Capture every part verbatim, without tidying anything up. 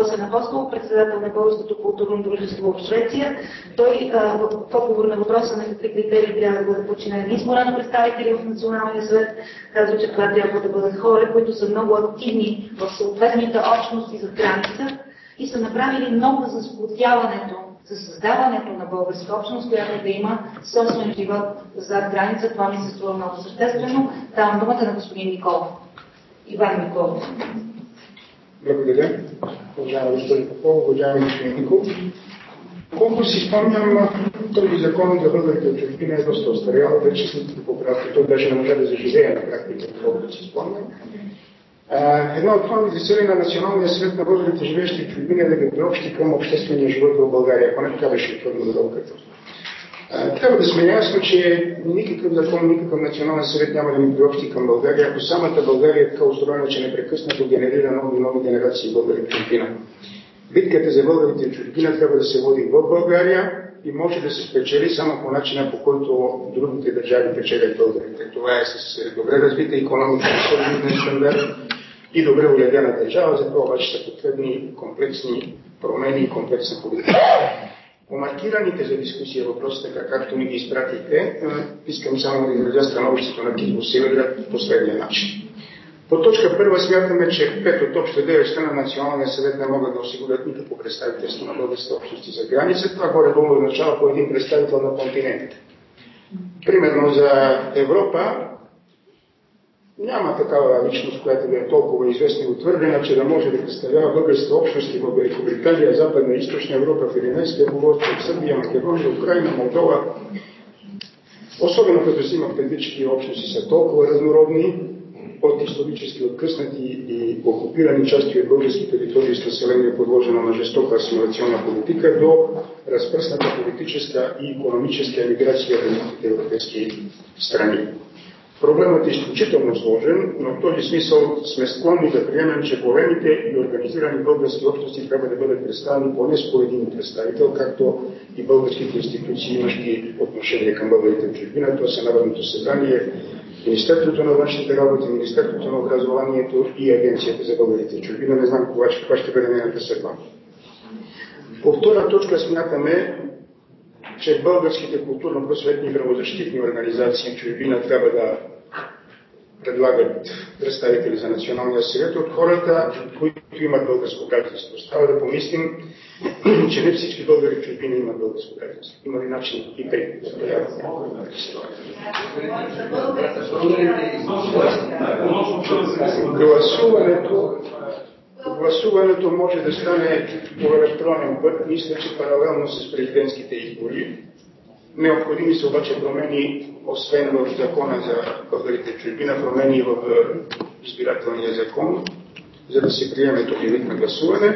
Росен Апостолов, председател на Българското културно дружество в Швеция. Той а, в отговор на въпроса на какви критерии трябва да бъде подчинен избора на представители в Националния съвет, казва, че това трябва да бъдат хора, които са много активни в съответните общности за граница и са направили много за сплотяването, за създаването на българска общност, която да има собствен живот зад граница. Това ми се струва много съществено. Давам думата на господин Николов. Иван Николов. Благодаря. Уважаема господин Попов, уважаеми господин Николов. Колко си спомням, този закон за българите от чужбина е доста остарял, вече след поправки. Той беше не може да заживее на практика, колкото си спомням. Едно от основните цели на Националния съвет на българите, живеещи в чужбина, е да ги приобщи към обществения живот в България. Поне така беше твърдо дългата. Трябва да сме ясно, че никакъв закон, никакъв Национален съвет няма да ни приобщи към България, ако самата България е така устроена, че непрекъснато генерира нови нови генерации българи в чужбина. Битката за българите в чужбина трябва да се води в България и може да се спечели само по начина, по който другите държави печелят българите. Това е с добре развита икономика, висок жизнен стандарт и добре уледена държава, за това обаче са потребни комплексни промени и комплексна политика. По маркираните за дискусия въпроси, така както ни ги изпратихте, искам само да изразя становището на Кирил Сиверград по последния начин. По точка първа смятаме, че пет от общо девет члена на Националния съвет не могат да осигурят никакво представителство на българските общности за граница. Това горе-долу означава по един представител на континента. Примерно за Европа няма такава личност, която да е толкова известна и утвърдена, че да може да представлява българските общности в Великобритания, Западна и Източна Европа, в Пиренейския полуостров, Сърбия, Македония, Украина, Молдова. Особено като си има предвид, че тия общности са толкова разнородни, от исторически откъснати и окупирани части от български територии с население, подложено на жестока асимилационна политика, до разпръсната политическа и икономическа емиграция в различните европейски страни. Проблемът е изключително сложен, но в този смисъл сме склонни да приемем, че големите и организирани български общности трябва да бъдат представени поне с един представител, както и българските институции, имащи отношение към българите в чужбина. Това са Народното събрание, Министерството на външните работи, Министерството на образованието и Агенцията за българите в чужбина. Не знам кога, каква ще бъде нейната съдба. По втора точка смятаме, че българските културно-просветни и правозащитни организации в чужбина трябва да предлагат представители за Националния съвет от хората, които имат българско гражданство. Става да помислим, че не всички българи в чужбина имат българско гражданство. Има ли начин и при гласуването Гласуването може да стане по електронен път, мисля, че паралелно с президентските избори. Необходими са обаче промени, освен в закона за българите в чужбина, промени в избирателния закон, за да се приеме този вид на гласуване.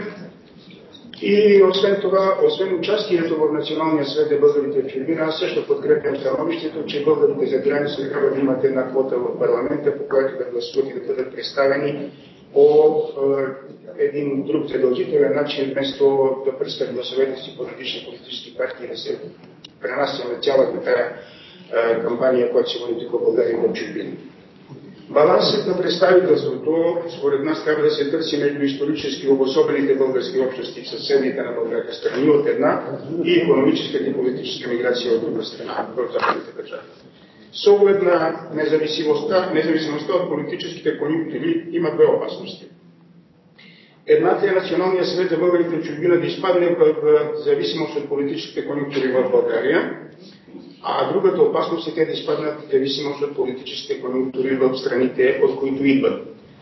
И освен това, освен участието в Националния съвет за българите в чужбина, аз също подкрепям становището, че българите за граница трябва да имат една квота в парламента, по която да гласуват и да бъдат представени по е, един друг задължителен начин, вместо да пръскат гласовете си по различни политически партии, да се пренасяме цялата тая е, кампания, която се води в България в чужбина. Балансът на представителството, според нас, трябва да се търси между исторически обособените български общности в съседните на България страни от една и икономическата и политическа миграция от друга страна в западните държави. С оглед на независимостта, независимостта от политическите конюнктури има две опасности. Едната е Националния съвет за българите в чужбина да изпадне в зависимост от политическите конюнктури в България, а другата опасност е те да изпаднат в зависимост от политическите конюнктури в страните, от които идват.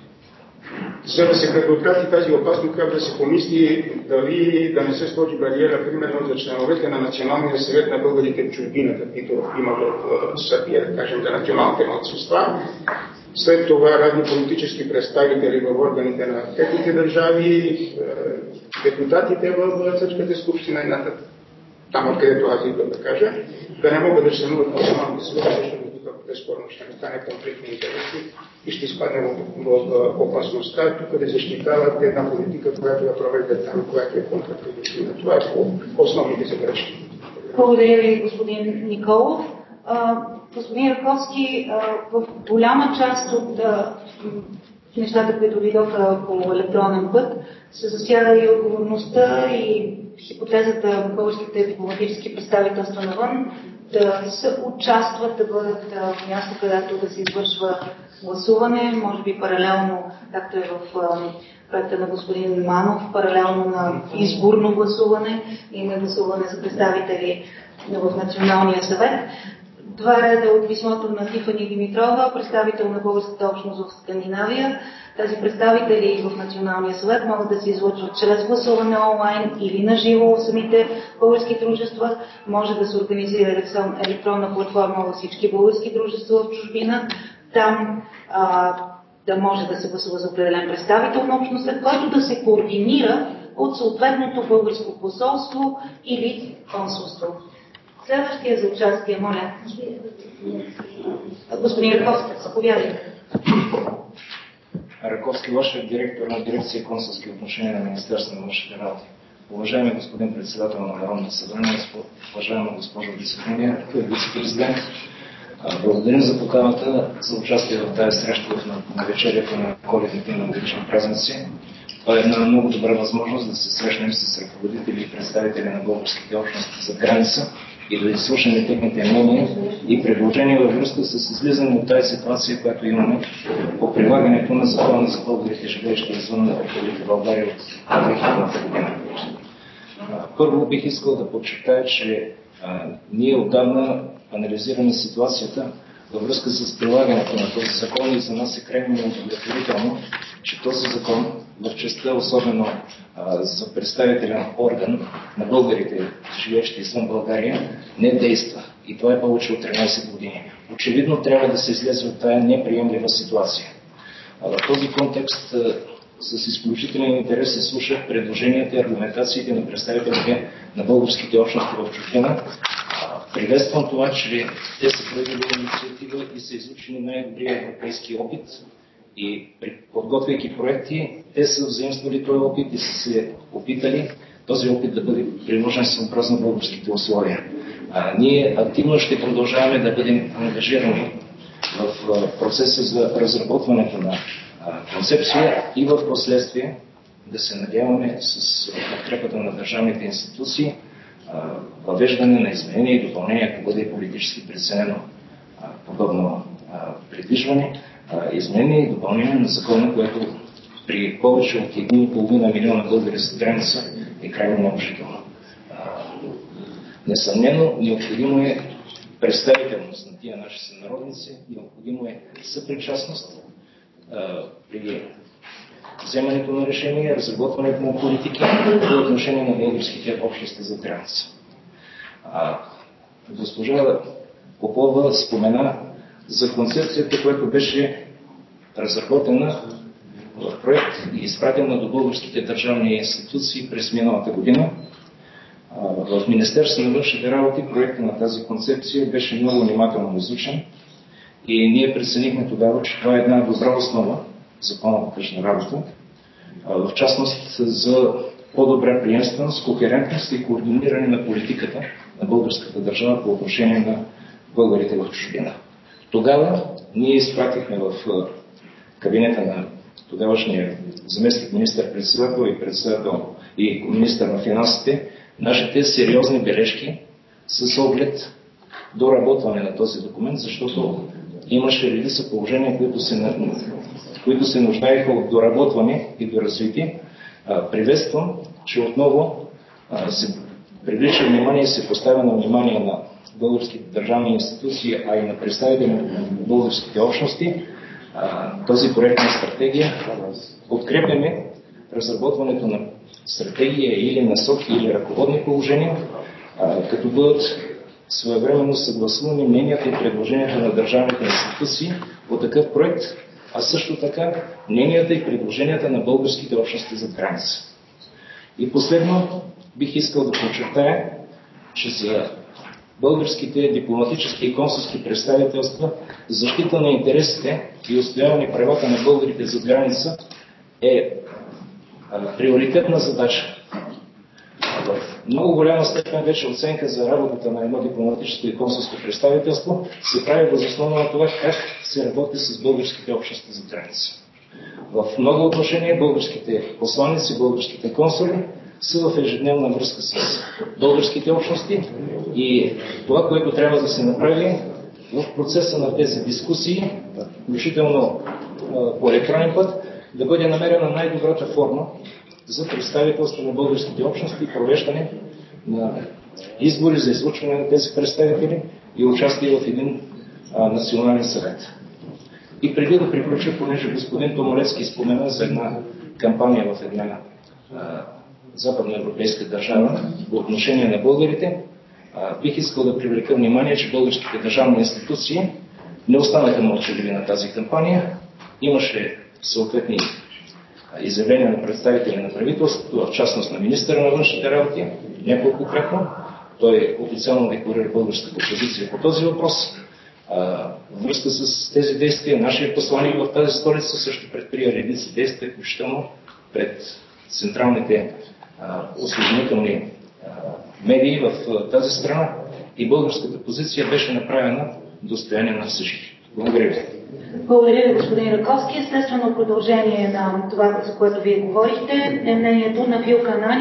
За да се предотврати тази опасност, трябва да се помисли дали да не се сложи бариера, примерно за членовете на Националния съвет на българите в чужбина, каквито има в Сърбия, да кажем, за националните малцинства. След това разни политически представители в органите на техните държави, депутатите в Сръбската skupština и нататък. Там, откъдето аз идвам да кажа, да не могат да членуват в Националния съвет, защото безспорно ще не стане конфликт на интереси и ще изпадне в, в, в опасността тук да защитават една политика, която да проведе там, която е контрпродуктивна. Това е по основните забележки. Благодаря ви, господин Николов. А, господин Раковски, а, в голяма част от а, нещата, които видоха по електронен път, се засяга и отговорността и хипотезата българските дипломатически представителства навън да се участват, да бъдат в място, където да се извършва гласуване, може би паралелно, както е в проекта на господин Манов, паралелно на изборно гласуване и на гласуване за представители в Националния съвет. Два реда от писмото на Тифани Димитрова, представител на българската общност в Скандинавия. Тези представители в Националния съвет могат да се излъчват чрез гласуване онлайн или на живо в самите български дружества. Може да се организира електронна платформа във всички български дружества в чужбина. Там а, да може да се гласува за определен представител на общността, който да се координира от съответното българско посолство или консулство. Следващия за участие, моля. Господин Раковски, заповядайте. Раковски Лошев, директор на дирекция консулски отношения на Министерството на външните работи. Уважаеми господин председател на Народното събрание, уважаема госпожо вице-президент, благодарим за поканата за участие в тази среща на вечерята на коледните и новогодишни празници. Това е една много добра възможност да се срещнем с ръководители и представители на българските общности за граница и да изслушаме техните мнения и предложения във връзка с излизане от тази ситуация, която имаме по прилагането на закона за българите, живеещи извън Република България от две хиляди година. Първо бих искал да подчертая, че а, ние отдавна анализираме ситуацията във връзка с прилагането на този закон и за нас е крайно неудовлетворително, че този закон в частта, особено а, за представителен орган на българите, живеещи извън България, не действа. И това е повече от тринайсет години. Очевидно трябва да се излезе от тая неприемлива ситуация. А в този контекст а, с изключителен интерес се слушат предложенията и аргументациите на представителите на българските общности в чужбина. Приветствам това, че те са проявили инициатива и са изучили най-добрия европейски опит и подготвяйки проекти, те са взаимствали този опит и са се опитали този опит да бъде приложен съобразно българските условия. А, ние активно ще продължаваме да бъдем ангажирани в а, процеса за разработването на а, концепция и в последствие да се надяваме с подкрепата на държавните институции въвеждане на изменения и допълнения, ако бъде политически преценено а, подобно а, придвижване, а, изменения и допълнение на закона, което при повече от един и половина милиона българи с граница е крайно необходимо. Несъмнено, необходимо е представителност на тия наши сънародници, необходимо е съпричастност а, при вземането на решения, разработването на политики по отношение на българските общности за граница. Госпожа Попова спомена за концепцията, която беше разработена в проект и изпратена до българските държавни институции през миналата година. В Министерството на външните работи проекта на тази концепция беше много внимателно изучен и ние преценихме тогава, че това е една добра основа за по-нататъчна работа, в частност за по-добра приемственост, кохерентност и координиране на политиката на българската държава по отношение на българите в чужбина. Тогава ние изпратихме в кабинета на тогавашния заместник министър-председател и председател и министър на финансите нашите сериозни бележки с оглед доработване на този документ, защото имаше редица положения, които се, които се нуждаеха от доработване и доразвитие. Приветствам, че отново се привлича внимание и се поставя на внимание на българските държавни институции, а и на представители на българските общности този проект на стратегия. Подкрепяме разработването на стратегия или насоки или ръководни положения, като бъдат своевременно съгласувани мненията и предложенията на държавните институции по такъв проект, а също така мненията и предложенията на българските общности за граница. И последно бих искал да подчертая, че за българските дипломатически и консулски представителства защита на интересите и отстояване правата на българите за граница е приоритетна задача. В много голяма степен вече оценка за работата на едно дипломатическо и консулско представителство се прави въз основа на това как се работи с българските общности за граница. В много отношения българските посланици, българските консули са в ежедневна връзка с българските общности и това, което трябва да се направи в процеса на тези дискусии, включително по електронен път, да бъде намерена най-добрата форма за представителство на българските общности и провеждане на избори за излъчване на тези представители и участие в един а, национален съвет. И преди да приключа, понеже господин Томалевски спомена за една кампания в една а, западноевропейска държава по отношение на българите, а, бих искал да привлека внимание, че българските държавни институции не останаха мълчаливи на тази кампания. Имаше съответни изявления на представители на правителството, в частност на министъра на външните работи, няколкократно. Той официално декларира българската позиция по този въпрос. Във връзка с тези действия, нашия посланик в тази столица също предприе редици действия, включително пред централните осведомителни медии в тази страна и българската позиция беше направена достояние на всички. Благодаря ви. Благодаря ви, господин Раковски. Естествено продължение на това, за което вие говорихте, е мнението на Вилка Анани.